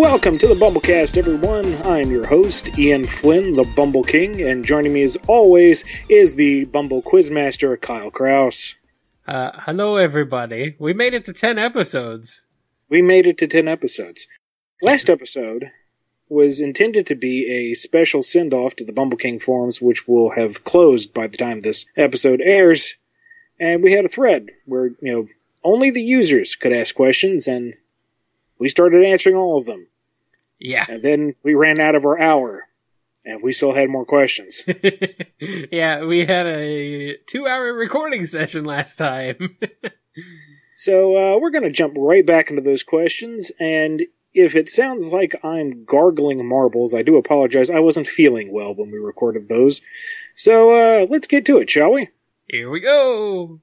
Welcome to the Bumblecast, everyone. I'm your host, Ian Flynn, the Bumble King, and joining me as always is the Bumble Quizmaster, Kyle Kraus. Hello, everybody. We made it to 10 episodes. We made it to 10 episodes. Last episode was intended to be a special send-off to the Bumble King forums, which will have closed by the time this episode airs. And we had a thread where, only the users could ask questions, and we started answering all of them. Yeah. And then we ran out of our hour, and we still had more questions. Yeah, we had a 2-hour recording session last time. So we're going to jump right back into those questions, and if it sounds like I'm gargling marbles, I do apologize. I wasn't feeling well when we recorded those. So let's get to it, shall we? Here we go!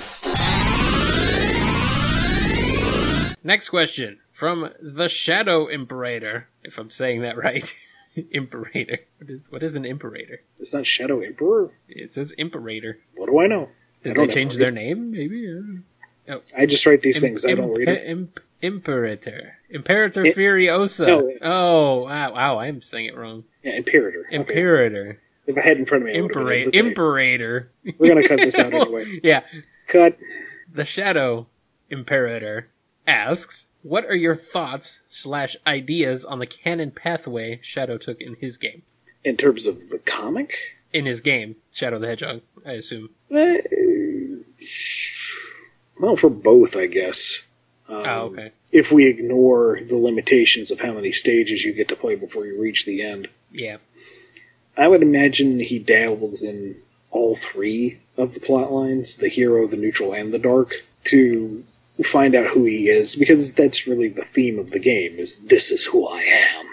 Next question from the Shadow Imperator, if I'm saying that right. Imperator. What is an Imperator? It's not Shadow Emperor? It says Imperator. What do I know? Did they change their name, maybe? Oh. I just write these things. I don't read it. Imperator. Imperator Furiosa. No. Oh, wow, I'm saying it wrong. Yeah, Imperator. Imperator. Okay. If I had it in front of me, Imperator. We're going to cut this out anyway. Yeah. Cut. The Shadow Imperator asks, what are your thoughts / ideas on the canon pathway Shadow took in his game? In terms of the comic? In his game, Shadow the Hedgehog, I assume. Well, for both, I guess. Okay. If we ignore the limitations of how many stages you get to play before you reach the end. Yeah. I would imagine he dabbles in all three of the plot lines, the hero, the neutral, and the dark, to find out who he is, because that's really the theme of the game, is this is who I am.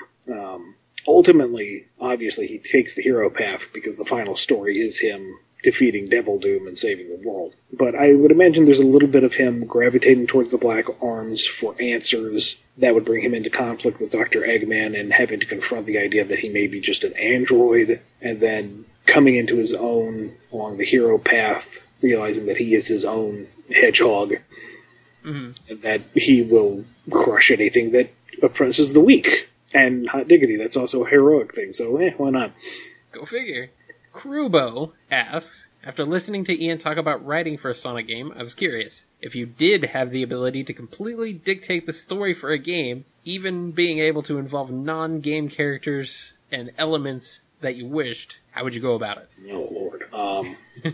Ultimately, obviously, he takes the hero path because the final story is him defeating Devil Doom and saving the world. But I would imagine there's a little bit of him gravitating towards the Black Arms for answers that would bring him into conflict with Dr. Eggman and having to confront the idea that he may be just an android, and then coming into his own along the hero path, realizing that he is his own hedgehog, and that he will crush anything that oppresses the weak. And hot diggity, that's also a heroic thing, so why not? Go figure. Krubo asks, after listening to Ian talk about writing for a Sonic game, I was curious. If you did have the ability to completely dictate the story for a game, even being able to involve non-game characters and elements that you wished, how would you go about it? Oh, Lord.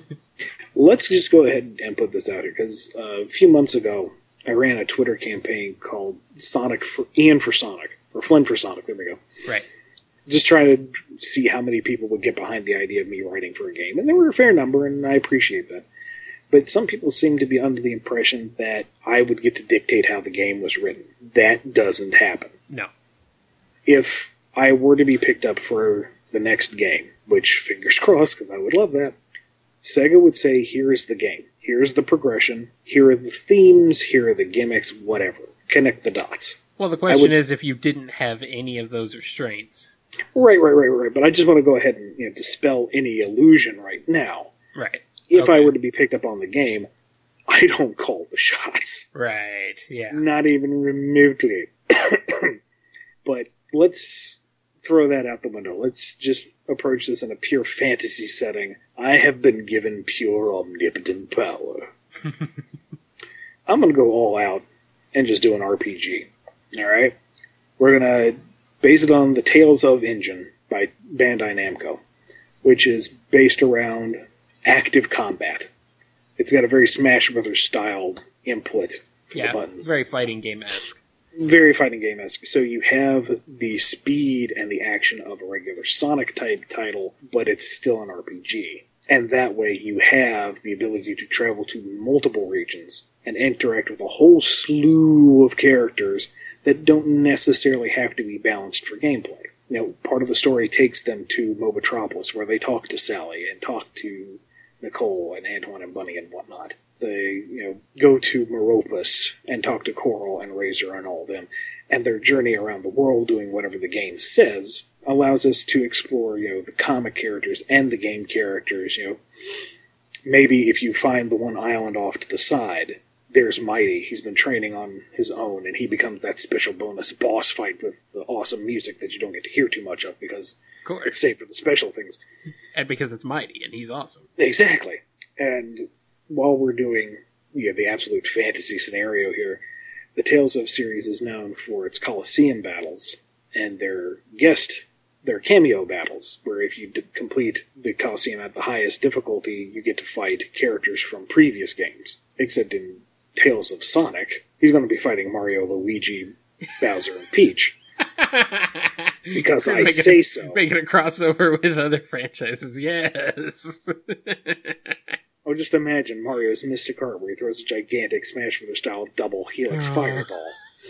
Let's just go ahead and put this out here, because a few months ago, I ran a Twitter campaign called Ian for Sonic, or Flynn for Sonic, there we go. Right. Just trying to see how many people would get behind the idea of me writing for a game. And there were a fair number, and I appreciate that. But some people seem to be under the impression that I would get to dictate how the game was written. That doesn't happen. No. If I were to be picked up for the next game, which, fingers crossed, because I would love that, Sega would say, here is the game. Here's the progression. Here are the themes. Here are the gimmicks. Whatever. Connect the dots. Well, the question is if you didn't have any of those restraints. Right. But I just want to go ahead and dispel any illusion right now. Right. If I were to be picked up on the game, I don't call the shots. Right, yeah. Not even remotely. But let's throw that out the window. Let's just approach this in a pure fantasy setting. I have been given pure omnipotent power. I'm going to go all out and just do an RPG. Alright? We're going to base it on the Tales of engine by Bandai Namco, which is based around active combat. It's got a very Smash Brothers styled input for the buttons. Very fighting game-esque. Very fighting game-esque. So you have the speed and the action of a regular Sonic-type title, but it's still an RPG. And that way you have the ability to travel to multiple regions and interact with a whole slew of characters that don't necessarily have to be balanced for gameplay. Part of the story takes them to Mobatropolis, where they talk to Sally and talk to Nicole and Antoine and Bunny and whatnot. They, go to Meropus and talk to Coral and Razor and all of them. And their journey around the world doing whatever the game says allows us to explore, the comic characters and the game characters, Maybe if you find the one island off to the side, there's Mighty. He's been training on his own, and he becomes that special bonus boss fight with the awesome music that you don't get to hear too much of because it's saved for the special things. And because it's Mighty, and he's awesome. Exactly. And while we're doing the absolute fantasy scenario here, the Tales of series is known for its Colosseum battles and their cameo battles, where if you complete the Colosseum at the highest difficulty, you get to fight characters from previous games. Except in Tales of Sonic, he's going to be fighting Mario, Luigi, Bowser, and Peach. Because I say so. Making a crossover with other franchises, yes. Or just imagine Mario's Mystic Art, where he throws a gigantic Smash Bros. Style double helix fireball.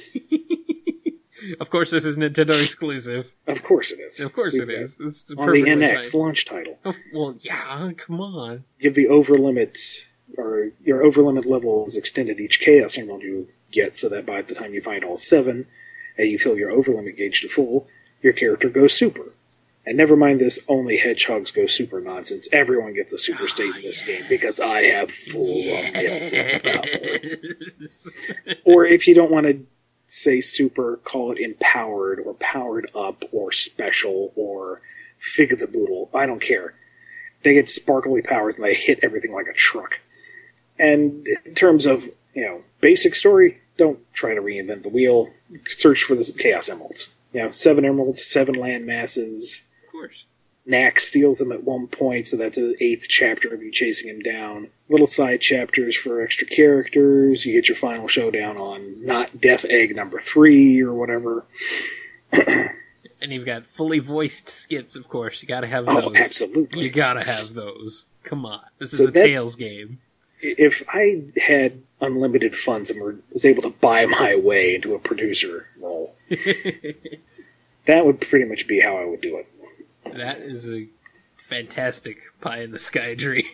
Of course, this is Nintendo exclusive. Of course it is. Of course it is. It's on the NX launch title. Oh, well, yeah, come on. Give the overlimits, or your overlimit level is extended each Chaos Emerald you get, so that by the time you find all 7, and you fill your overlimit gauge to full, your character goes super. And never mind this only hedgehogs go super nonsense. Everyone gets a super state in this game because I have full omnipotent power. Or if you don't want to say super, call it empowered or powered up or special or fig of the boodle. I don't care. They get sparkly powers and they hit everything like a truck. And in terms of, basic story, don't try to reinvent the wheel. Search for the Chaos Emeralds. 7 emeralds, 7 land masses. Of course. Knack steals them at one point, so that's an 8th chapter of you chasing him down. Little side chapters for extra characters. You get your final showdown on not Death Egg number 3 or whatever. And you've got fully voiced skits, of course. You gotta have those. Oh, absolutely. You gotta have those. Come on. This is a Tales game. If I had unlimited funds and was able to buy my way into a producer role, that would pretty much be how I would do it. That is a fantastic pie-in-the-sky dream.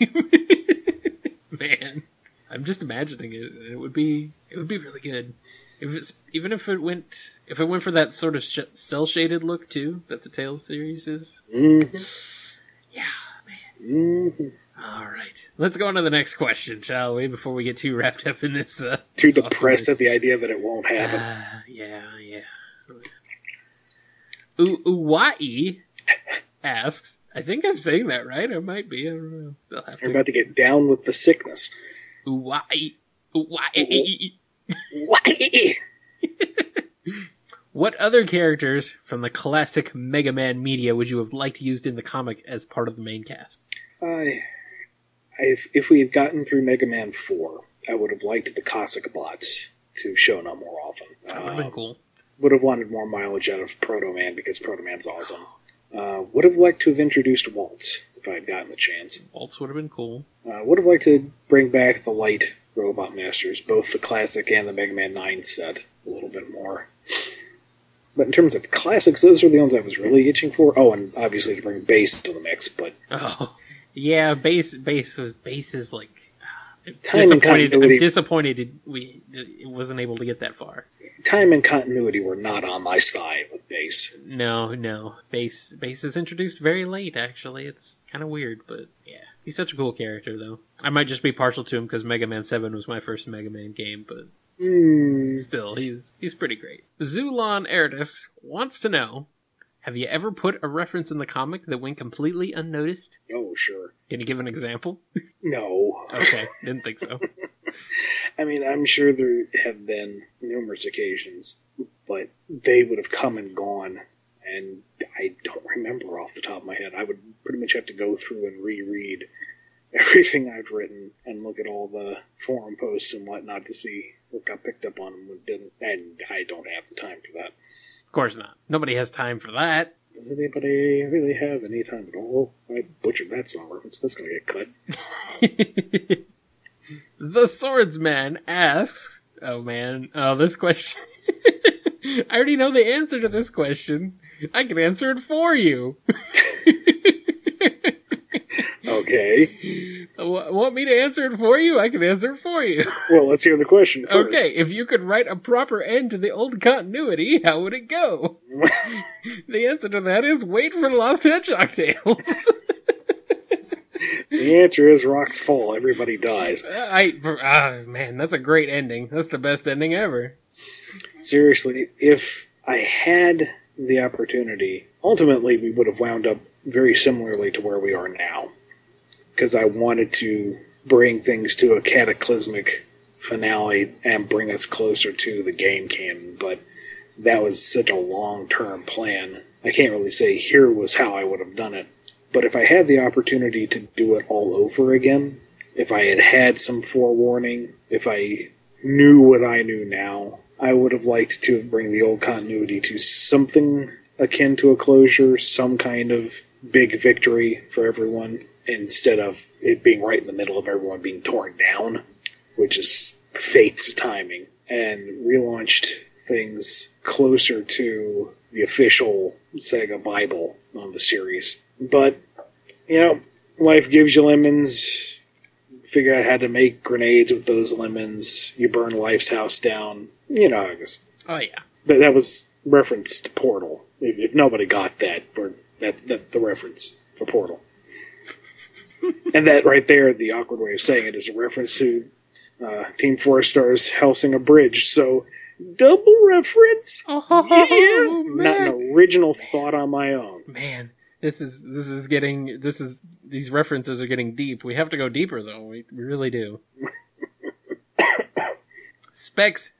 Man. I'm just imagining it. It would be really good. Even if it went for that sort of cel-shaded look too that the Tales series is. Mm-hmm. Yeah, man. Mm-hmm. All right, let's go on to the next question, shall we? Before we get too wrapped up in this, too depressed at the idea that it won't happen. Yeah. Uwai asks, I think I'm saying that right. I might be. I don't know. You're about to get down with the sickness. Uwai. What other characters from the classic Mega Man media would you have liked used in the comic as part of the main cast? If we had gotten through Mega Man 4, I would have liked the Cossack bots to show up more often. That would have been cool. Would have wanted more mileage out of Proto Man because Proto Man's awesome. Would have liked to have introduced Waltz if I had gotten the chance. Waltz would have been cool. Would have liked to bring back the Light Robot Masters, both the classic and the Mega Man 9 set, a little bit more. But in terms of classics, those are the ones I was really itching for. Oh, and obviously to bring Bass into the mix, but... Oh, yeah, Bass is like... I'm disappointed it wasn't able to get that far. Time and continuity were not on my side with Bass. No. Bass is introduced very late, actually. It's kind of weird, but yeah. He's such a cool character, though. I might just be partial to him because Mega Man 7 was my first Mega Man game, but still, he's pretty great. Zulon Erdis wants to know, have you ever put a reference in the comic that went completely unnoticed? Oh, sure. Can you give an example? No. Okay, didn't think so. I mean, I'm sure there have been numerous occasions, but they would have come and gone, and I don't remember off the top of my head. I would pretty much have to go through and reread everything I've written and look at all the forum posts and whatnot to see what got picked up on and what didn't, and I don't have the time for that. Of course not. Nobody has time for that. Does anybody really have any time at all? I butchered that song reference. That's going to get cut. The Swordsman asks... Oh, man. Oh, this question... I already know the answer to this question. I can answer it for you. Okay. Want me to answer it for you? I can answer it for you. Well, let's hear the question first. Okay, if you could write a proper end to the old continuity, how would it go? The answer to that is wait for Lost Hedgehog Tales. The answer is rocks fall, everybody dies. Man, that's a great ending. That's the best ending ever. Seriously, if I had the opportunity, ultimately we would have wound up very similarly to where we are now. Because I wanted to bring things to a cataclysmic finale and bring us closer to the game canon, but that was such a long-term plan. I can't really say here was how I would have done it. But if I had the opportunity to do it all over again, if I had had some forewarning, if I knew what I knew now, I would have liked to bring the old continuity to something akin to a closure, some kind of big victory for everyone, instead of it being right in the middle of everyone being torn down, which is fate's timing, and relaunched things closer to the official Sega Bible on the series. But, life gives you lemons. Figure out how to make grenades with those lemons. You burn Life's house down. You know how it goes. Oh, yeah. But that was reference to Portal. If nobody got that, the reference for Portal. And that right there, the awkward way of saying it, is a reference to Team 4 Star's Hellsing a Bridge. So, double reference? Oh, yeah! Not an original thought on my own. Man, these references are getting deep. We have to go deeper, though. We really do. Specs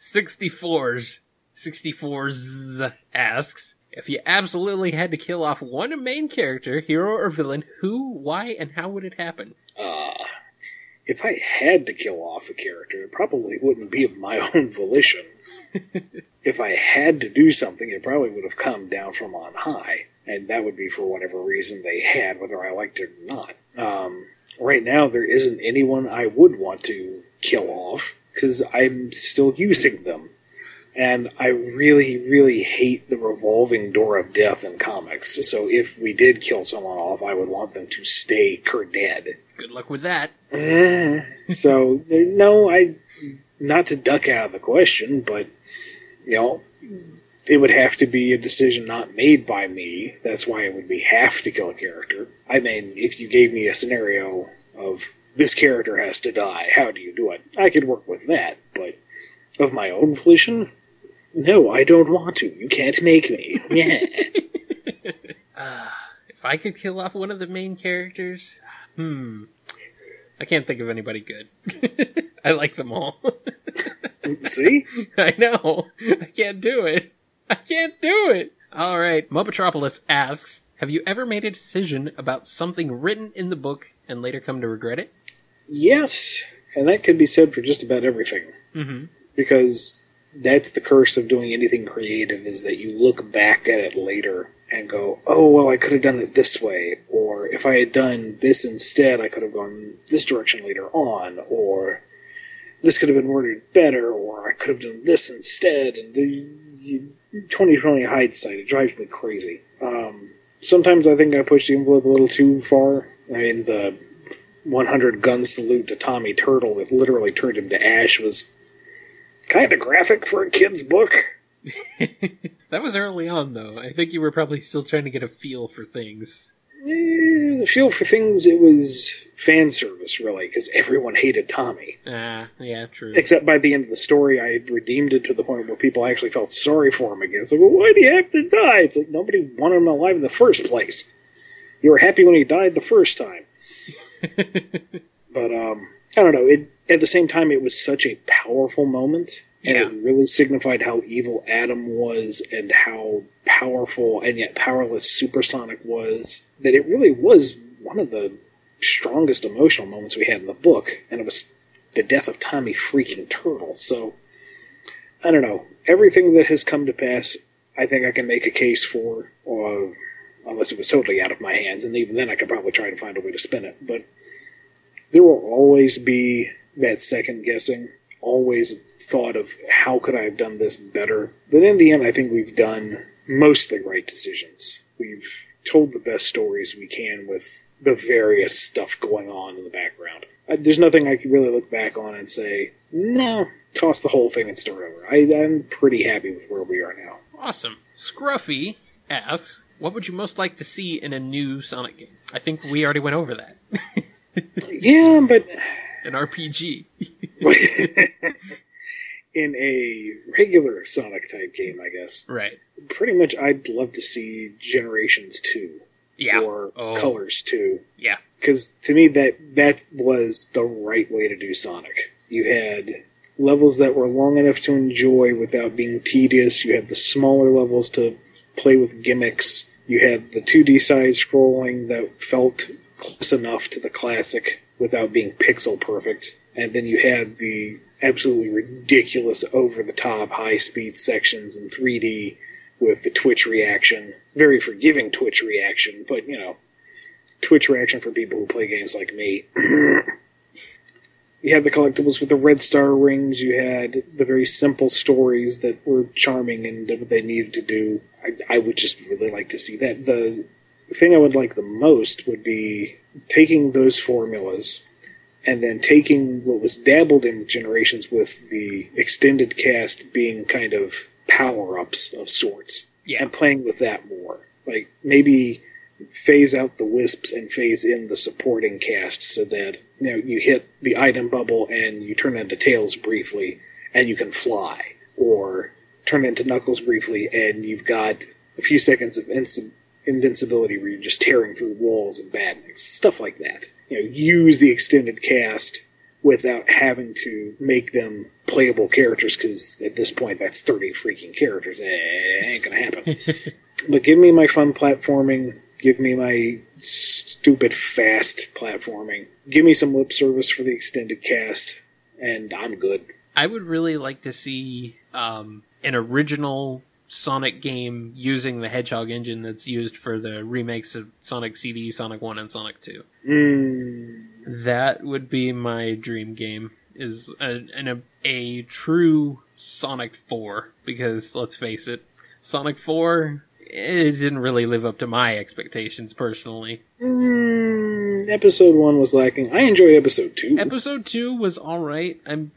64s asks, if you absolutely had to kill off one main character, hero or villain, who, why, and how would it happen? If I had to kill off a character, it probably wouldn't be of my own volition. If I had to do something, it probably would have come down from on high, and that would be for whatever reason they had, whether I liked it or not. Right now, there isn't anyone I would want to kill off, because I'm still using them. And I really, really hate the revolving door of death in comics. So if we did kill someone off, I would want them to stay dead. Good luck with that. So, no, not to duck out of the question, but, it would have to be a decision not made by me. That's why it would be have to kill a character. I mean, if you gave me a scenario of this character has to die, how do you do it? I could work with that, but of my own volition? No, I don't want to. You can't make me. Yeah. If I could kill off one of the main characters, I can't think of anybody good. I like them all. See? I know. I can't do it. All right. Mopatropolis asks, have you ever made a decision about something written in the book and later come to regret it? Yes. And that could be said for just about everything. Mm-hmm. Because that's the curse of doing anything creative, is that you look back at it later and go, oh, well, I could have done it this way, or if I had done this instead, I could have gone this direction later on, or this could have been worded better, or I could have done this instead, and 20/20 hindsight, it drives me crazy. Sometimes I think I pushed the envelope a little too far. I mean, the 100 gun salute to Tommy Turtle that literally turned him to ash was kind of graphic for a kid's book. That was early on, though. I think you were probably still trying to get a feel for things. The feel for things, it was fan service, really, because everyone hated Tommy. Yeah, true. Except by the end of the story, I had redeemed it to the point where people actually felt sorry for him again. It's like, well, why do you have to die? It's like, nobody wanted him alive in the first place. You were happy when he died the first time. But, I don't know. At the same time, it was such a powerful moment. And it really signified how evil Adam was and how powerful and yet powerless Supersonic was, that it really was one of the strongest emotional moments we had in the book. And it was the death of Tommy freaking Turtle. So, I don't know. Everything that has come to pass, I think I can make a case for, or unless it was totally out of my hands. And even then, I could probably try to find a way to spin it. But there will always be that second guessing. Always thought of how could I have done this better. But in the end, I think we've done most of the right decisions. We've told the best stories we can with the various stuff going on in the background. There's nothing I can really look back on and say, no, toss the whole thing and start over. I'm pretty happy with where we are now. Awesome. Scruffy asks, what would you most like to see in a new Sonic game? I think we already went over that. Yeah, but An RPG. in a regular Sonic type game, I guess. Right. Pretty much, I'd love to see Generations 2 Yeah. or Colors 2. Yeah. Because to me, that was the right way to do Sonic. You had levels that were long enough to enjoy without being tedious. You had the smaller levels to play with gimmicks. You had the 2D side scrolling that felt close enough to the classic without being pixel perfect. And then you had the absolutely ridiculous, over-the-top, high-speed sections in 3D with the Twitch reaction. Very forgiving Twitch reaction, but, Twitch reaction for people who play games like me. You had the collectibles with the red star rings. You had the very simple stories that were charming and did what they needed to do. I would just really like to see that. The thing I would like the most would be taking those formulas and then taking what was dabbled in Generations with the extended cast being kind of power-ups of sorts. Yeah. And playing with that more. Like, maybe phase out the wisps and phase in the supporting cast so that, you hit the item bubble and you turn into Tails briefly and you can fly. Or turn into Knuckles briefly and you've got a few seconds of invincibility where you're just tearing through walls and badniks. Stuff like that. Use the extended cast without having to make them playable characters, because at this point that's 30 freaking characters. It ain't gonna happen. But give me my fun platforming. Give me my stupid fast platforming. Give me some lip service for the extended cast, and I'm good. I would really like to see an original Sonic game using the Hedgehog engine that's used for the remakes of Sonic CD, Sonic 1, and Sonic 2. That would be my dream game, is a true Sonic 4, because, let's face it, Sonic 4, it didn't really live up to my expectations, personally. Episode 1 was lacking. I enjoyed Episode 2. Episode 2 was alright.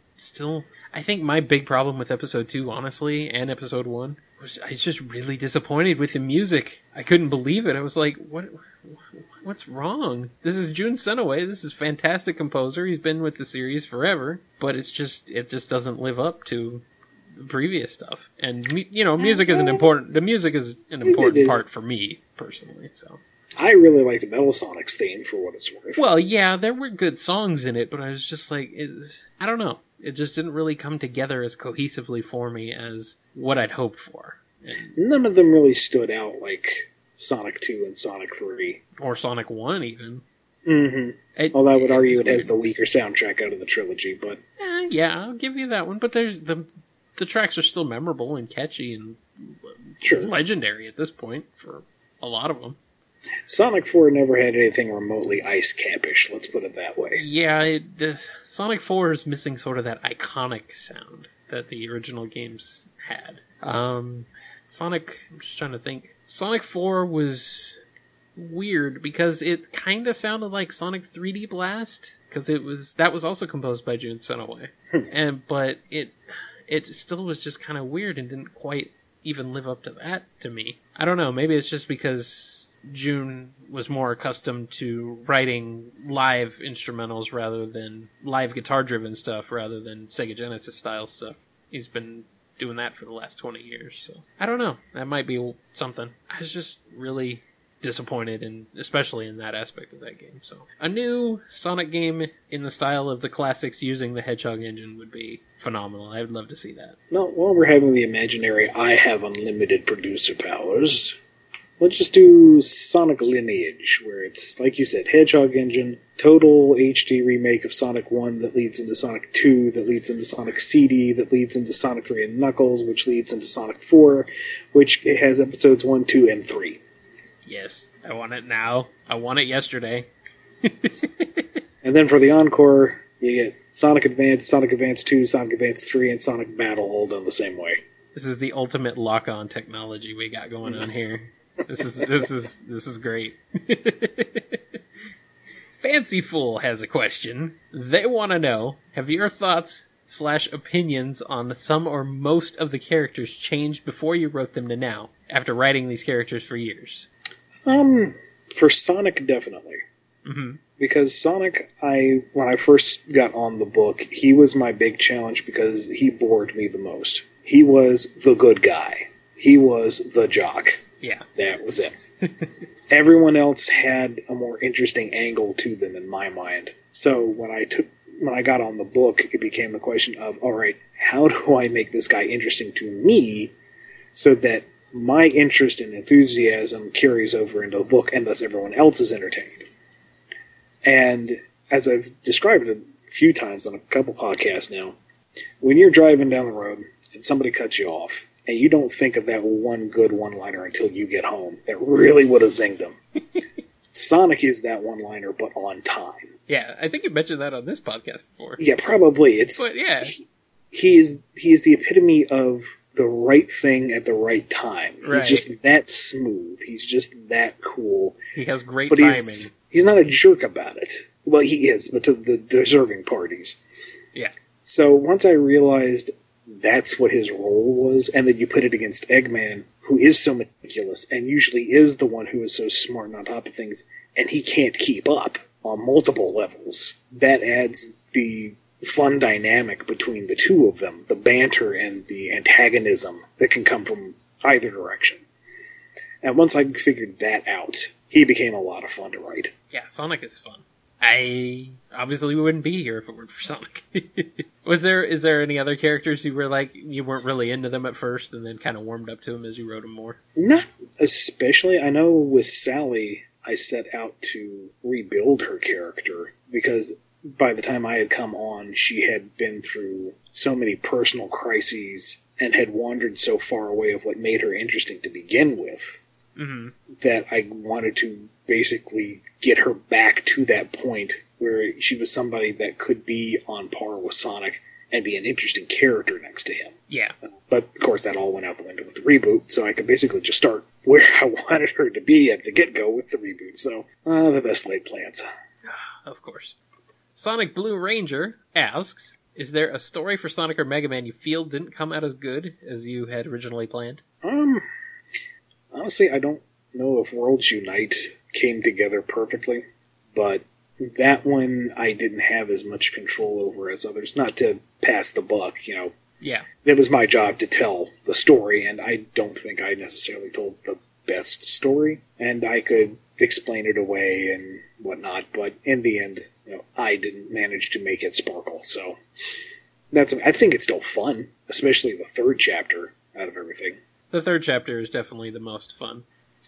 I think my big problem with Episode 2, honestly, and Episode 1, was I was just really disappointed with the music. I couldn't believe it. I was like, what's wrong? This is Jun Senoway. This is a fantastic composer. He's been with the series forever, but it just doesn't live up to the previous stuff. And, music is an important part for me, personally, so. I really liked Metal Sonic's theme, for what it's worth. Well, yeah, there were good songs in it, but I was just like, I don't know. It just didn't really come together as cohesively for me as what I'd hoped for. None of them really stood out like Sonic 2 and Sonic 3. Or Sonic 1, even. Mm-hmm. Although I would argue it has the weaker soundtrack out of the trilogy, but... yeah, I'll give you that one, but there's the tracks are still memorable and catchy and legendary at this point for a lot of them. Sonic 4 never had anything remotely Ice Cap-ish, let's put it that way. Yeah, Sonic 4 is missing sort of that iconic sound that the original games had. Sonic, I'm just trying to think. Sonic 4 was weird because it kind of sounded like Sonic 3D Blast, because that was also composed by Jun Senoway. But it still was just kind of weird and didn't quite even live up to that to me. I don't know, maybe it's just because Jun was more accustomed to writing live instrumentals rather than live guitar-driven stuff rather than Sega Genesis style stuff. He's been doing that for the last 20 years, so I don't know. That might be something. I was just really disappointed, especially in that aspect of that game. So a new Sonic game in the style of the classics using the Hedgehog engine would be phenomenal. I would love to see that. No, while we're having the imaginary I have unlimited producer powers, let's just do Sonic Lineage, where it's, like you said, Hedgehog engine, total HD remake of Sonic 1 that leads into Sonic 2, that leads into Sonic CD, that leads into Sonic 3 and Knuckles, which leads into Sonic 4, which has episodes 1, 2, and 3. Yes, I want it now. I want it yesterday. And then for the encore, you get Sonic Advance, Sonic Advance 2, Sonic Advance 3, and Sonic Battle all done the same way. This is the ultimate lock-on technology we got going on here. This is great. Fancy Fool has a question. They want to know, have your thoughts / opinions on some or most of the characters changed before you wrote them to now, after writing these characters for years? For Sonic, definitely. Mm-hmm. Because Sonic, when I first got on the book, he was my big challenge because he bored me the most. He was the good guy. He was the jock. Yeah. That was it. Everyone else had a more interesting angle to them in my mind. So when I got on the book, it became a question of, all right, how do I make this guy interesting to me so that my interest and enthusiasm carries over into the book and thus everyone else is entertained? And as I've described it a few times on a couple podcasts now, when you're driving down the road and somebody cuts you off, and you don't think of that one good one-liner until you get home that really would have zinged them. Sonic is that one-liner, but on time. Yeah, I think you mentioned that on this podcast before. Yeah, probably. But yeah. He is the epitome of the right thing at the right time. Right. He's just that smooth. He's just that cool. He has great but timing. He's not a jerk about it. Well, he is, but to the deserving parties. Yeah. So once I realized that's what his role was, and then you put it against Eggman, who is so meticulous, and usually is the one who is so smart and on top of things, and he can't keep up on multiple levels. That adds the fun dynamic between the two of them, the banter and the antagonism that can come from either direction. And once I figured that out, he became a lot of fun to write. Yeah, Sonic is fun. I obviously wouldn't be here if it weren't for Sonic. Is there any other characters you weren't really into them at first and then kind of warmed up to them as you wrote them more? Not especially. I know with Sally, I set out to rebuild her character because by the time I had come on, she had been through so many personal crises and had wandered so far away of what made her interesting to begin with, that I wanted to basically get her back to that point where she was somebody that could be on par with Sonic and be an interesting character next to him. Yeah. But, of course, that all went out the window with the reboot, so I could basically just start where I wanted her to be at the get-go with the reboot. So, the best laid plans. Of course. Sonic Blue Ranger asks, is there a story for Sonic or Mega Man you feel didn't come out as good as you had originally planned? Honestly, I don't know if Worlds Unite came together perfectly, but that one I didn't have as much control over as others. Not to pass the buck, you know. Yeah. It was my job to tell the story, and I don't think I necessarily told the best story, and I could explain it away and whatnot, but in the end, you know, I didn't manage to make it sparkle, so I think it's still fun, especially the third chapter out of everything. The third chapter is definitely the most fun.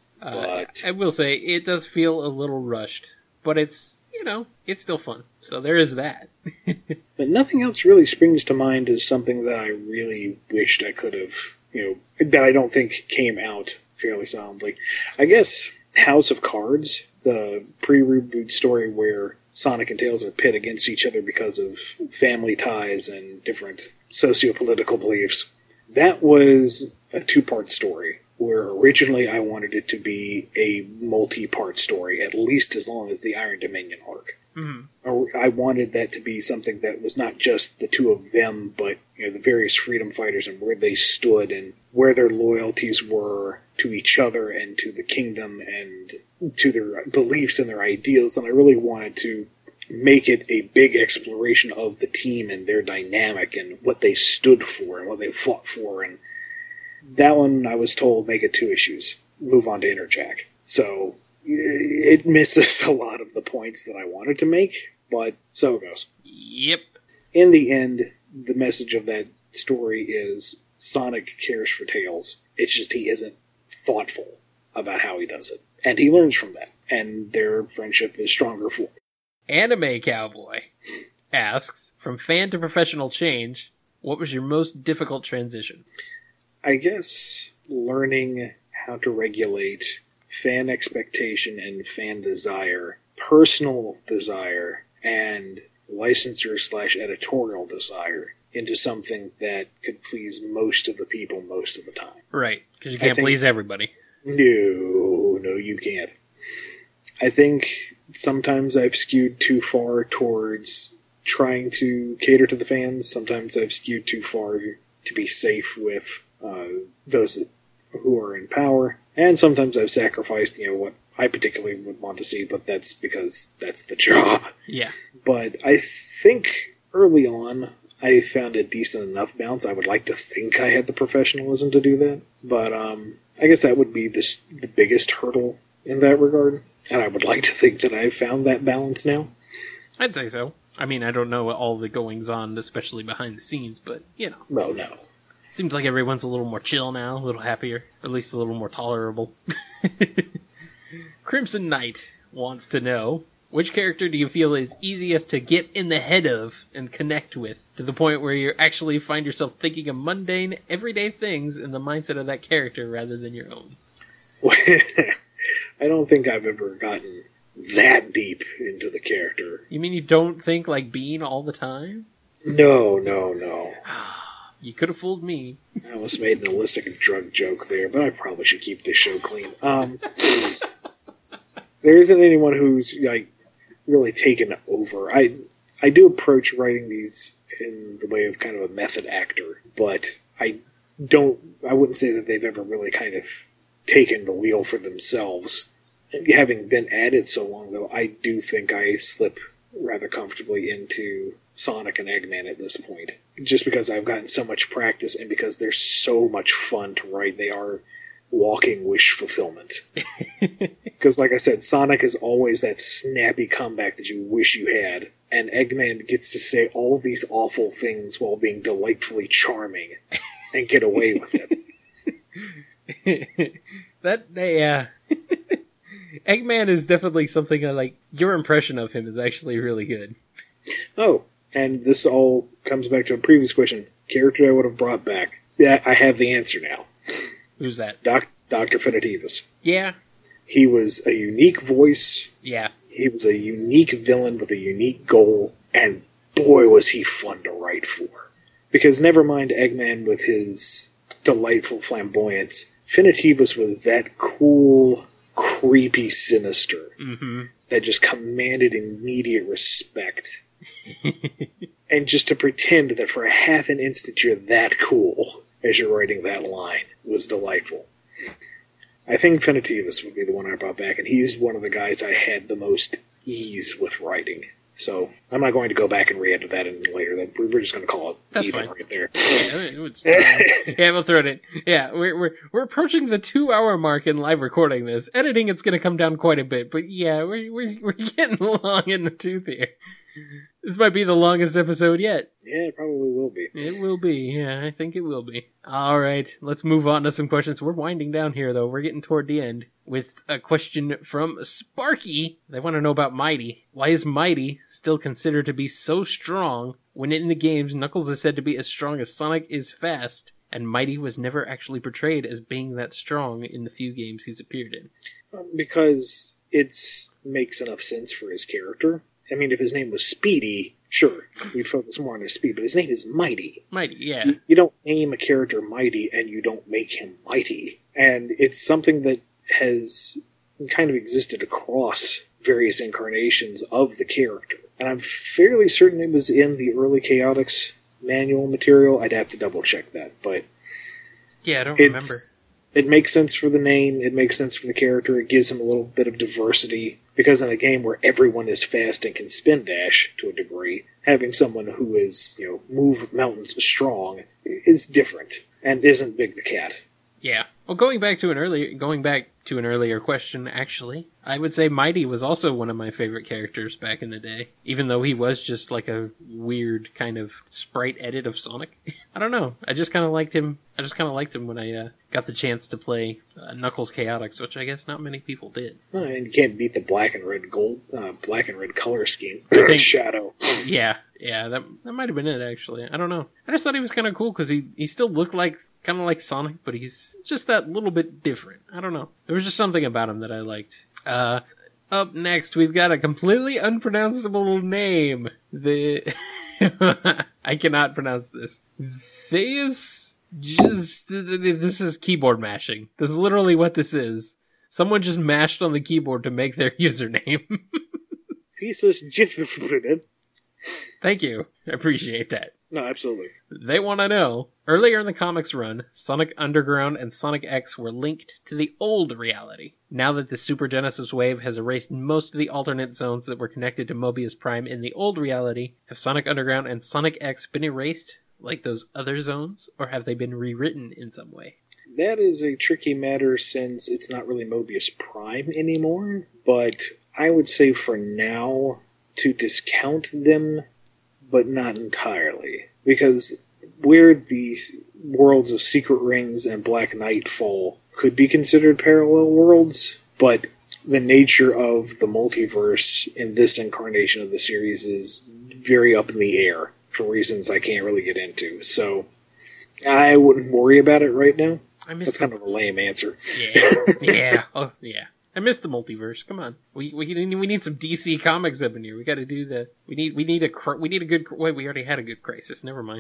But I will say, it does feel a little rushed, but it's still fun. So there is that. But nothing else really springs to mind as something that I really wished I could have, that I don't think came out fairly soundly. I guess House of Cards, the pre-reboot story where Sonic and Tails are pit against each other because of family ties and different socio-political beliefs. That was a two-part story, where originally I wanted it to be a multi-part story, at least as long as the Iron Dominion arc. Mm-hmm. I wanted that to be something that was not just the two of them, but the various freedom fighters and where they stood and where their loyalties were to each other and to the kingdom and to their beliefs and their ideals. And I really wanted to make it a big exploration of the team and their dynamic and what they stood for and what they fought for. And that one, I was told, make it 2 issues. Move on to Interjack. So it misses a lot of the points that I wanted to make, but so it goes. Yep. In the end, the message of that story is Sonic cares for Tails. It's just he isn't thoughtful about how he does it. And he learns from that, and their friendship is stronger for it. Anime Cowboy asks, from fan to professional change, what was your most difficult transition? I guess learning how to regulate fan expectation and fan desire, personal desire, and licensor/editorial desire into something that could please most of the people most of the time. Right, because you can't please everybody. No, you can't. I think sometimes I've skewed too far towards trying to cater to the fans. Sometimes I've skewed too far to be safe with those who are in power. And sometimes I've sacrificed, what I particularly would want to see, but that's because that's the job. Yeah. But I think early on, I found a decent enough balance. I would like to think I had the professionalism to do that, but I guess that would be the biggest hurdle in that regard, and I would like to think that I've found that balance now. I'd say so. I mean, I don't know all the goings-on, especially behind the scenes, but, you know. No. Seems like everyone's a little more chill now, a little happier, or at least a little more tolerable. Crimson Knight wants to know, which character do you feel is easiest to get in the head of and connect with, to the point where you actually find yourself thinking of mundane, everyday things in the mindset of that character rather than your own? I don't think I've ever gotten that deep into the character. You mean you don't think like Bean all the time? No. You could have fooled me. I almost made an illicit drug joke there, but I probably should keep this show clean. There isn't anyone who's like really taken over. I do approach writing these in the way of kind of a method actor, but I wouldn't say that they've ever really kind of taken the wheel for themselves. Having been at it so long, though, I do think I slip rather comfortably into Sonic and Eggman at this point. Just because I've gotten so much practice and because they're so much fun to write. They are walking wish fulfillment. Because, like I said, Sonic is always that snappy comeback that you wish you had. And Eggman gets to say all these awful things while being delightfully charming and get away with it. Eggman is definitely something I like. Your impression of him is actually really good. Oh, and this all comes back to a previous question. Character I would have brought back. Yeah, I have the answer now. Who's that? Dr. Federativus. Yeah. He was a unique voice. Yeah. He was a unique villain with a unique goal, and boy was he fun to write for. Because never mind Eggman with his delightful flamboyance, Federativus was that cool, creepy sinister that just commanded immediate respect. And just to pretend that for a half an instant you're that cool as you're writing that line was delightful. I think Federativus would be the one I brought back, and he's one of the guys I had the most ease with writing. So I'm not going to go back and re-edit that in later. We're just going to call it That's even fine. right there. Yeah, we'll throw it in. Yeah, we're approaching the 2-hour mark in live recording this. Editing, it's going to come down quite a bit, but yeah, we're getting long in the tooth here. This might be the longest episode yet. Yeah, it probably will be. It will be. Yeah, I think it will be. All right, let's move on to some questions. We're winding down here, though. We're getting toward the end with a question from Sparky. They want to know about Mighty. Why is Mighty still considered to be so strong when in the games Knuckles is said to be as strong as Sonic is fast, and Mighty was never actually portrayed as being that strong in the few games he's appeared in? Because it makes enough sense for his character. I mean, if his name was Speedy, sure, we'd focus more on his speed, but his name is Mighty. Mighty, yeah. You don't name a character Mighty, and you don't make him mighty. And it's something that has kind of existed across various incarnations of the character. And I'm fairly certain it was in the early Chaotix manual material. I'd have to double-check that, but... Yeah, I don't remember. It makes sense for the name, it makes sense for the character, it gives him a little bit of diversity. Because in a game where everyone is fast and can spin dash to a degree, having someone who is, move mountains strong is different and isn't Big the Cat. Yeah. Well, going back to an earlier question, actually, I would say Mighty was also one of my favorite characters back in the day, even though he was just like a weird kind of sprite edit of Sonic. I don't know. I just kind of liked him. When I got the chance to play Knuckles Chaotix, which I guess not many people did. And you can't beat the black and red color scheme. Shadow. Yeah, that might have been it, actually. I don't know. I just thought he was kind of cool because he still looked kind of like Sonic, but he's just that little bit different. I don't know. There was just something about him that I liked. Up next, we've got a completely unpronounceable name. I cannot pronounce this. This is keyboard mashing. This is literally what this is. Someone just mashed on the keyboard to make their username. Thesis Jithfruden. Thank you. I appreciate that. No, absolutely. They want to know. Earlier in the comics run, Sonic Underground and Sonic X were linked to the old reality. Now that the Super Genesis wave has erased most of the alternate zones that were connected to Mobius Prime in the old reality, have Sonic Underground and Sonic X been erased like those other zones, or have they been rewritten in some way? That is a tricky matter since it's not really Mobius Prime anymore, but I would say for now to discount them, but not entirely. Because where these worlds of Secret Rings and Black Knight fall could be considered parallel worlds, but the nature of the multiverse in this incarnation of the series is very up in the air for reasons I can't really get into. So I wouldn't worry about it right now. That's kind of a lame answer. Yeah. I missed the multiverse. Come on, we need some DC comics up in here. We got to do the. We need a good. Wait, we already had a good Crisis. Never mind.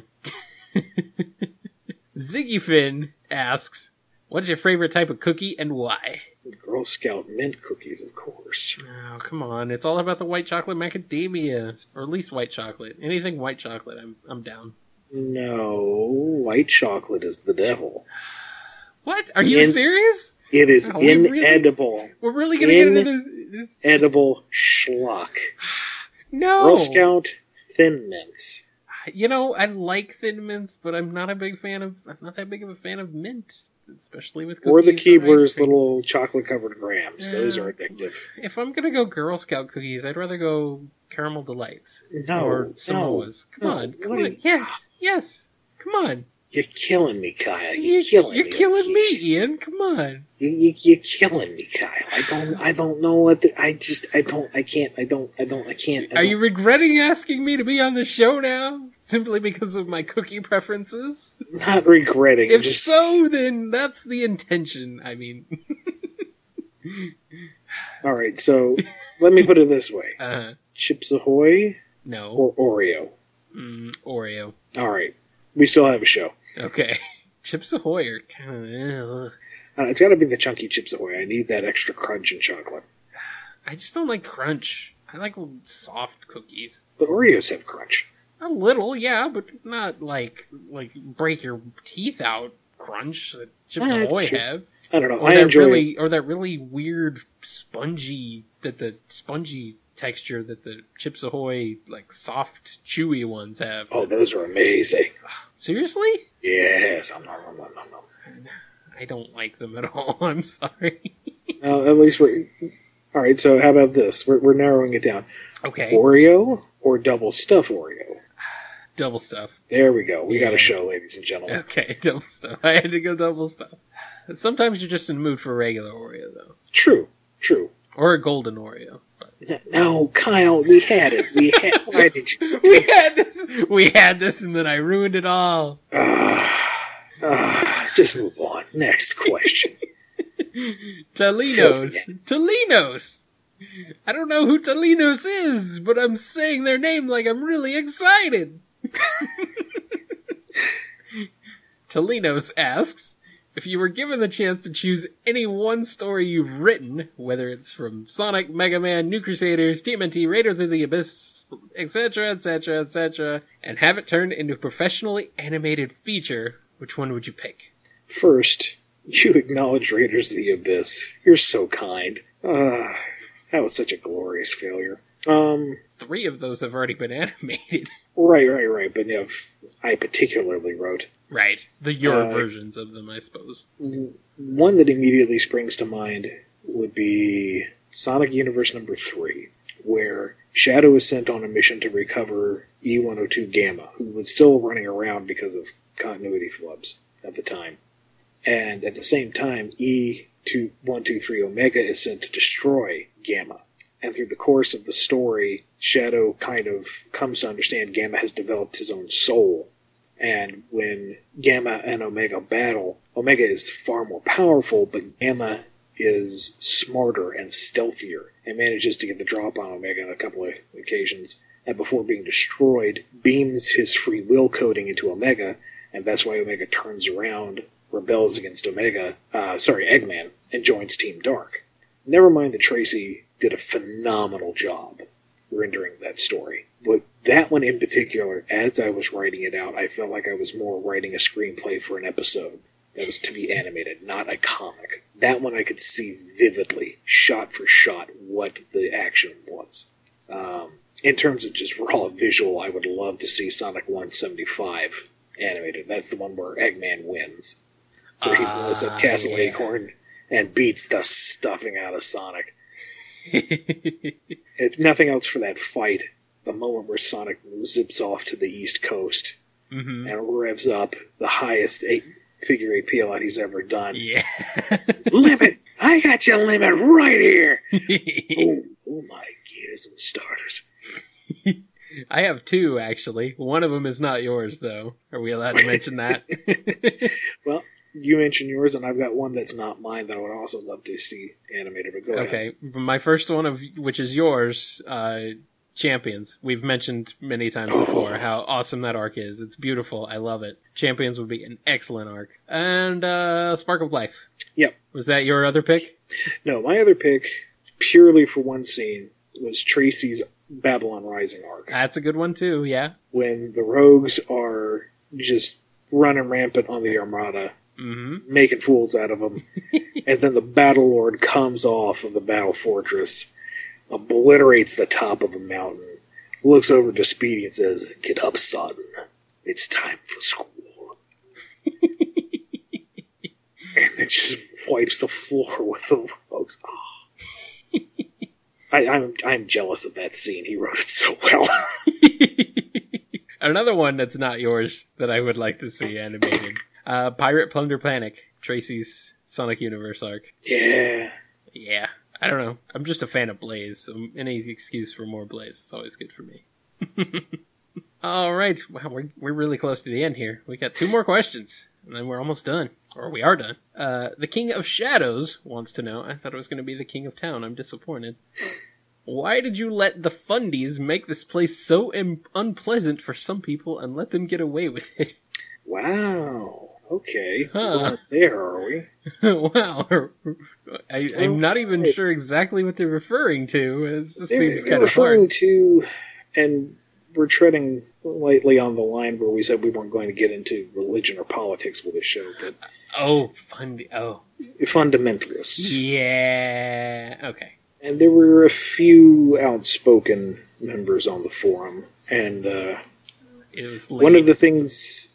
Ziggy Finn asks, "What's your favorite type of cookie and why?" Girl Scout mint cookies, of course. Oh, come on! It's all about the white chocolate macadamia, or at least white chocolate. Anything white chocolate, I'm down. No, white chocolate is the devil. What? Are you serious? It is inedible. We're really going to get into this? Edible schlock. No. Girl Scout Thin Mints. You know, I like Thin Mints, but I'm not that big of a fan of mint, especially with cookies. Or the Keebler's little chocolate-covered grams. Those are addictive. If I'm going to go Girl Scout cookies, I'd rather go Caramel Delights. No. Or Samoas. Come on. Yes. Come on. You're killing me, Kyle. You're killing me, Ian. Come on. You're killing me, Kyle. I don't know what I can't. Are you regretting asking me to be on the show now? Simply because of my cookie preferences? Not regretting. If so, then that's the intention. I mean. Alright, so let me put it this way. Chips Ahoy? No. Or Oreo? Oreo. Alright. We still have a show. Okay. Chips Ahoy are kind of... it's got to be the chunky Chips Ahoy. I need that extra crunch and chocolate. I just don't like crunch. I like soft cookies. But Oreos have crunch. A little, yeah, but not like break your teeth out crunch that Chips Ahoy have. I don't know. Or that really weird spongy texture that the Chips Ahoy, like, soft, chewy ones have. Oh, those are amazing. Seriously? Yes. I don't like them at all. I'm sorry. At least we're... Alright, so how about this? We're narrowing it down. Okay. Oreo or double stuff Oreo? Double stuff. There we go. We got a show, ladies and gentlemen. Okay, double stuff. I had to go double stuff. Sometimes you're just in the mood for a regular Oreo, though. True. Or a golden Oreo. No, Kyle, we had it. Why did you? We had this, and then I ruined it all. Just move on. Next question. Tolinos. I don't know who Tolinos is, but I'm saying their name like I'm really excited. Tolinos asks, if you were given the chance to choose any one story you've written, whether it's from Sonic, Mega Man, New Crusaders, TMNT, Raiders of the Abyss, etc., and have it turned into a professionally animated feature, which one would you pick? First, you acknowledge Raiders of the Abyss. You're so kind. That was such a glorious failure. 3 of those have already been animated. Right. But I particularly wrote. Right. Your versions of them, I suppose. One that immediately springs to mind would be Sonic Universe number 3, where Shadow is sent on a mission to recover E-102 Gamma, who was still running around because of continuity flubs at the time. And at the same time, E-123 Omega is sent to destroy Gamma. And through the course of the story, Shadow kind of comes to understand Gamma has developed his own soul. And when Gamma and Omega battle, Omega is far more powerful, but Gamma is smarter and stealthier and manages to get the drop on Omega on a couple of occasions. And before being destroyed, beams his free will coding into Omega, and that's why Omega turns around, rebels against Eggman, and joins Team Dark. Never mind that Tracy did a phenomenal job rendering that story. But that one in particular, as I was writing it out, I felt like I was more writing a screenplay for an episode that was to be animated, not a comic. That one I could see vividly, shot for shot, what the action was. In terms of just raw visual, I would love to see Sonic 175 animated. That's the one where Eggman wins. Where he blows up Castle Acorn and beats the stuffing out of Sonic. If nothing else for that fight, the moment where Sonic zips off to the East Coast and revs up the highest figure 8 peel-out he's ever done. Yeah. Limit! I got your limit right here! Boom. Oh my gears and starters. I have two, actually. One of them is not yours, though. Are we allowed to mention that? Well, you mentioned yours, and I've got one that's not mine that I would also love to see animated, but go ahead. Okay, my first one, which is yours, Champions. We've mentioned many times before how awesome that arc is. It's beautiful. I love it. Champions would be an excellent arc. And Spark of Life. Yep. Was that your other pick? No, my other pick, purely for one scene, was Tracy's Babylon Rising arc. That's a good one, too, yeah. When the rogues are just running rampant on the Armada, making fools out of them, and then the Battle Lord comes off of the Battle Fortress, obliterates the top of the mountain, looks over to Speedy and says, "Get up, son. It's time for school." And then just wipes the floor with the rogues. Oh. I'm jealous of that scene. He wrote it so well. Another one that's not yours that I would like to see animated. Pirate Plunder Panic, Tracy's Sonic Universe arc. Yeah. Yeah. I don't know. I'm just a fan of Blaze, so any excuse for more Blaze is always good for me. All right. Wow, we're really close to the end here. We got 2 more questions, and then we're almost done. Or we are done. The King of Shadows wants to know. I thought it was going to be the King of Town. I'm disappointed. Why did you let the Fundies make this place so unpleasant for some people and let them get away with it? Wow. Okay. Well, there are we. Wow. I'm not even sure exactly what they're referring to. This seems kind of referring hard. to, and we're treading lightly on the line where we said we weren't going to get into religion or politics with this show, but fundamentalists. Yeah. Okay. And there were a few outspoken members on the forum, and It was late. one of the things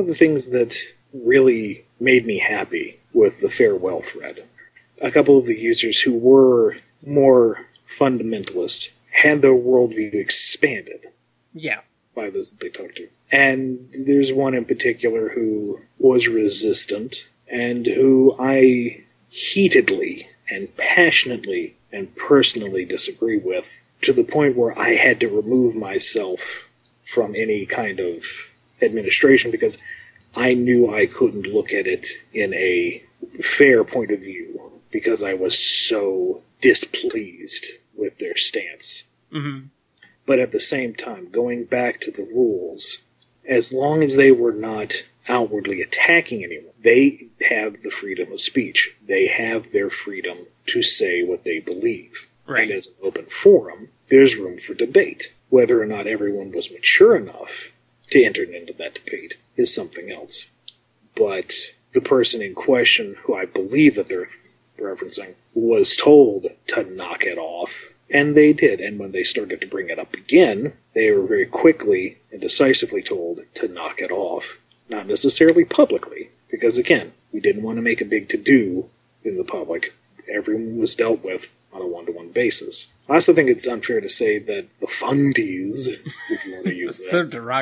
that really made me happy with the farewell thread, a couple of the users who were more fundamentalist had their worldview expanded. Yeah. By those that they talked to. And there's one in particular who was resistant, and who I heatedly and passionately and personally disagree with, to the point where I had to remove myself from any kind of administration because I knew I couldn't look at it in a fair point of view because I was so displeased with their stance. Mm-hmm. But at the same time, going back to the rules, as long as they were not outwardly attacking anyone, they have the freedom of speech. They have their freedom to say what they believe. Right. And as an open forum, there's room for debate. Whether or not everyone was mature enough to enter into that debate is something else. But the person in question, who I believe that they're referencing, was told to knock it off. And they did, and when they started to bring it up again, they were very quickly and decisively told to knock it off. Not necessarily publicly, because again, we didn't want to make a big to-do in the public. Everyone was dealt with on a one-to-one basis. I also think it's unfair to say that the Fundies, if you want to use that... So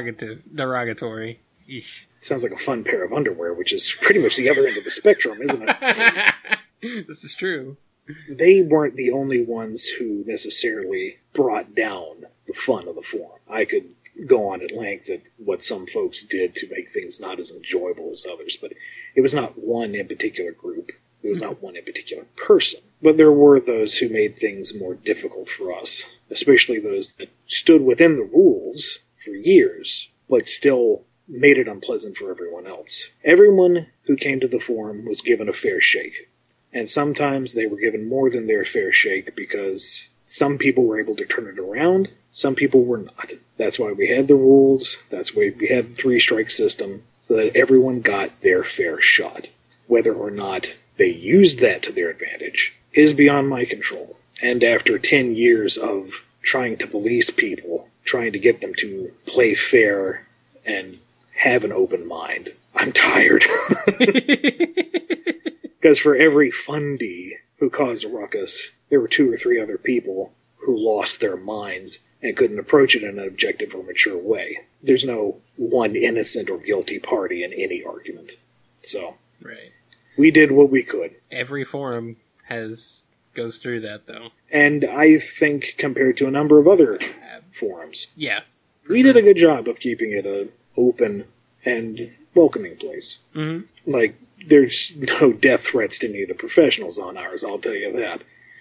derogatory. Eesh. Sounds like a fun pair of underwear, which is pretty much the other end of the spectrum, isn't it? This is true. They weren't the only ones who necessarily brought down the fun of the forum. I could go on at length at what some folks did to make things not as enjoyable as others, but it was not one in particular group. It was not one in particular person. But there were those who made things more difficult for us, especially those that stood within the rules for years, but still made it unpleasant for everyone else. Everyone who came to the forum was given a fair shake. And sometimes they were given more than their fair shake because Some people were able to turn it around, some people were not. That's why we had the rules, that's why we had the three-strike system, so that everyone got their fair shot. Whether or not they used that to their advantage is beyond my control. And after 10 years of trying to police people, trying to get them to play fair and have an open mind, I'm tired. Because for every fundie who caused a ruckus, there were 2 or 3 other people who lost their minds and couldn't approach it in an objective or mature way. There's no one innocent or guilty party in any argument. So, right. We did what we could. Every forum goes through that, though. And I think, compared to a number of other forums, yeah, we did a good job of keeping it an open and welcoming place. Mm-hmm. Like, there's no death threats to any of the professionals on ours, I'll tell you that.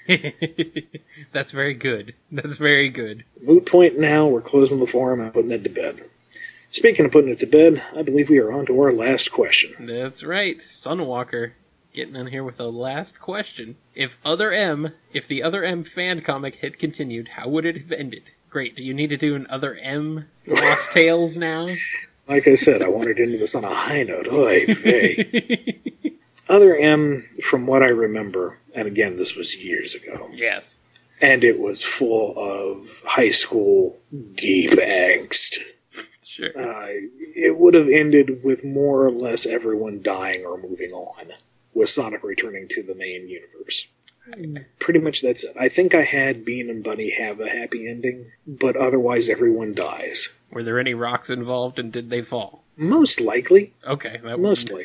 That's very good. That's very good. Moot point now, we're closing the forum and putting it to bed. Speaking of putting it to bed, I believe we are on to our last question. That's right. Sunwalker getting in here with the last question. If the Other M fan comic had continued, how would it have ended? Great. Do you need to do an Other M Lost Tales now? Like I said, I wanted to end this on a high note. Oy vey. Other M, from what I remember, and again, this was years ago. Yes. And it was full of high school deep angst. Sure. It would have ended with more or less everyone dying or moving on, with Sonic returning to the main universe. Pretty much that's it. I think I had Bean and Bunny have a happy ending, but otherwise everyone dies. Were there any rocks involved, and did they fall? Most likely. Okay. Most likely.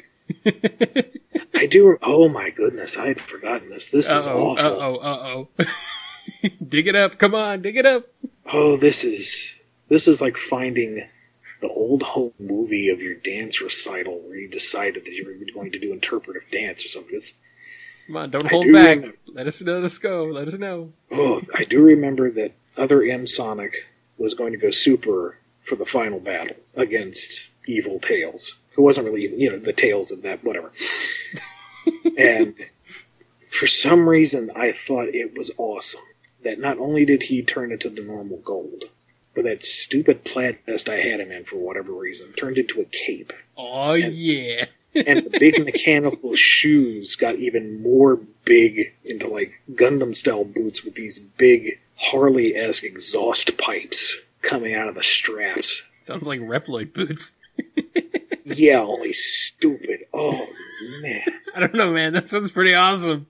I do. Oh my goodness, I had forgotten this. This is awful. Uh-oh. Dig it up. Come on, dig it up. Oh, this is like finding the old home movie of your dance recital where you decided that you were going to do interpretive dance or something. Come on, don't hold back. Let us know. Let's go. Let us know. Oh, I do remember that Other M Sonic was going to go super for the final battle against Evil Tails, who wasn't really even, the Tails of that, whatever. And for some reason, I thought it was awesome that not only did he turn into the normal Gold, but that stupid plaid vest I had him in for whatever reason turned into a cape. Oh, yeah. And the big mechanical shoes got even more big into like Gundam-style boots with these big Harley-esque exhaust pipes coming out of the straps. Sounds like Reploid boots. Yeah, only stupid. Oh, man. I don't know, man. That sounds pretty awesome.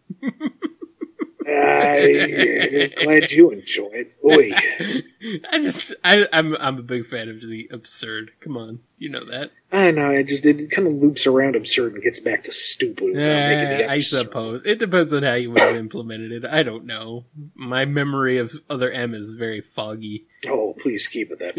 I'm glad you enjoy it. Oy. I'm a big fan of the absurd. Come on, you know that. I know, it kind of loops around absurd and gets back to stupid without making the absurd. I suppose. It depends on how you would have implemented it. I don't know. My memory of Other M is very foggy. Oh, please keep it that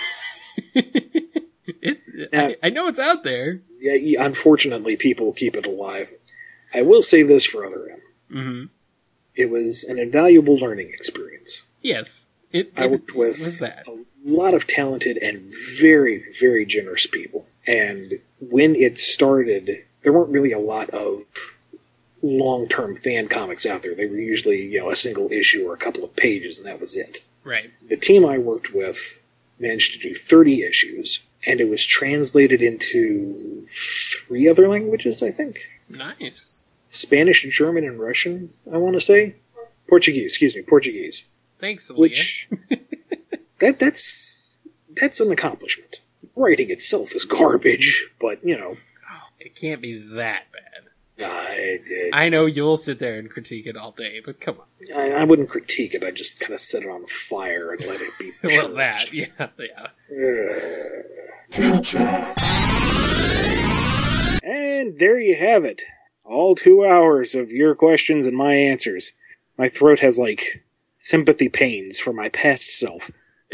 way. I know it's out there. Yeah, unfortunately, people keep it alive. I will say this for Other M. Mm-hmm. It was an invaluable learning experience. Yes. I worked with a lot of talented and very, very generous people. And when it started, there weren't really a lot of long-term fan comics out there. They were usually, a single issue or a couple of pages, and that was it. Right. The team I worked with managed to do 30 issues, and it was translated into 3 other languages, I think. Nice. Spanish, German, and Russian, I want to say. Portuguese. Thanks, Leah. Which, that's an accomplishment. Writing itself is garbage, but, It can't be that bad. I know you'll sit there and critique it all day, but come on. I wouldn't critique it, I'd just kind of set it on fire and let it be purged. Well, that, yeah. And there you have it. All 2 hours of your questions and my answers. My throat has, sympathy pains for my past self.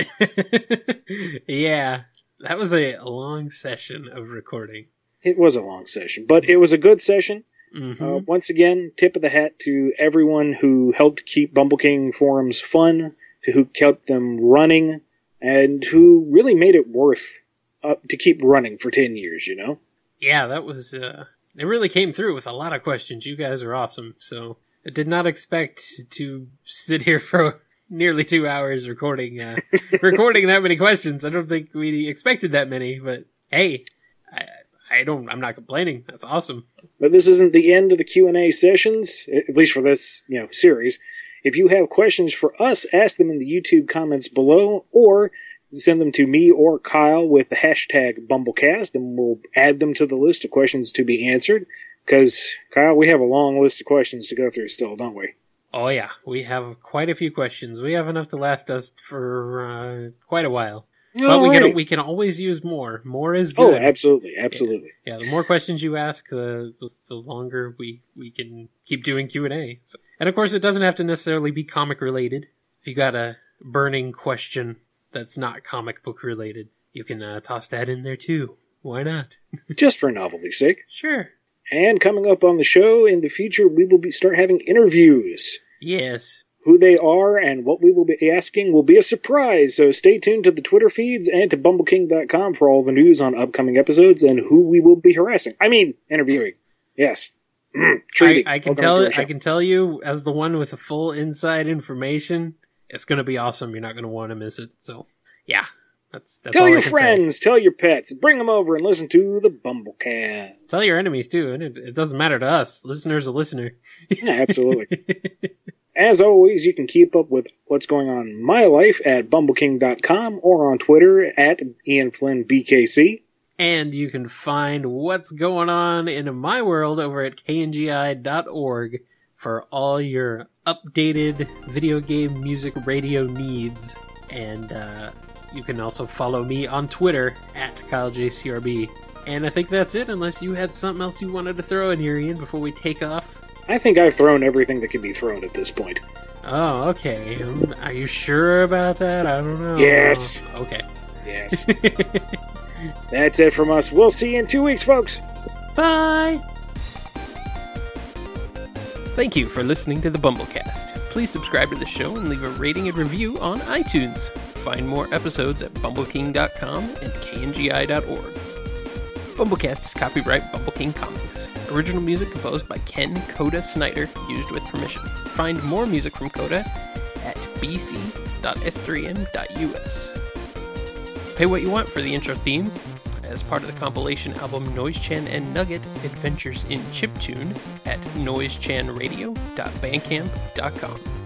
Yeah, that was a long session of recording. It was a long session, but it was a good session. Mm-hmm. Once again, tip of the hat to everyone who helped keep Bumble King forums fun, to who kept them running, and who really made it worth to keep running for 10 years, Yeah, that was... It really came through with a lot of questions. You guys are awesome. So I did not expect to sit here for nearly 2 hours recording recording that many questions. I don't think we expected that many, but hey, I'm not complaining. That's awesome. But this isn't the end of the Q&A sessions, at least for this, series. If you have questions for us, ask them in the YouTube comments below, or send them to me or Kyle with the hashtag BumbleCast, and we'll add them to the list of questions to be answered. Because, Kyle, we have a long list of questions to go through still, don't we? Oh yeah, we have quite a few questions. We have enough to last us for quite a while. But we can always use more. More is good. Oh, absolutely. Yeah, the more questions you ask, the longer we can keep doing Q&A. So, and of course, it doesn't have to necessarily be comic related. If you got a burning question that's not comic book related, you can toss that in there too. Why not? Just for novelty's sake. Sure. And coming up on the show in the future, we will start having interviews. Yes. Who they are and what we will be asking will be a surprise, so stay tuned to the Twitter feeds and to BumbleKing.com for all the news on upcoming episodes and who we will be interviewing. Yes. Treaty. I can tell you, as the one with the full inside information, it's going to be awesome. You're not going to want to miss it. So, yeah. That's tell all your friends, tell your pets, bring them over and listen to the BumbleCast. Tell your enemies too, and it doesn't matter to us. Listener's a listener. Yeah, absolutely. As always, you can keep up with what's going on in my life at BumbleKing.com or on Twitter at IanFlynnBKC. And you can find what's going on in my world over at KNGI.org for all your updated video game, music, radio needs. And you can also follow me on Twitter at KyleJCRB. And I think that's it, unless you had something else you wanted to throw in here, Ian, before we take off. I think I've thrown everything that can be thrown at this point. Oh, okay. Are you sure about that? I don't know. Yes. Okay. Yes. That's it from us. We'll see you in 2 weeks, folks. Bye! Thank you for listening to the BumbleCast. Please subscribe to the show and leave a rating and review on iTunes. Find more episodes at BumbleKing.com and KNGI.org. BumbleCast is copyright Bumble King Comics. Original music composed by Ken Coda Snyder, used with permission. Find more music from Coda at bc.s3m.us. Pay what you want for the intro theme as part of the compilation album Noise-Chan and Nugget Adventures in Chiptune at noisechanradio.bandcamp.com.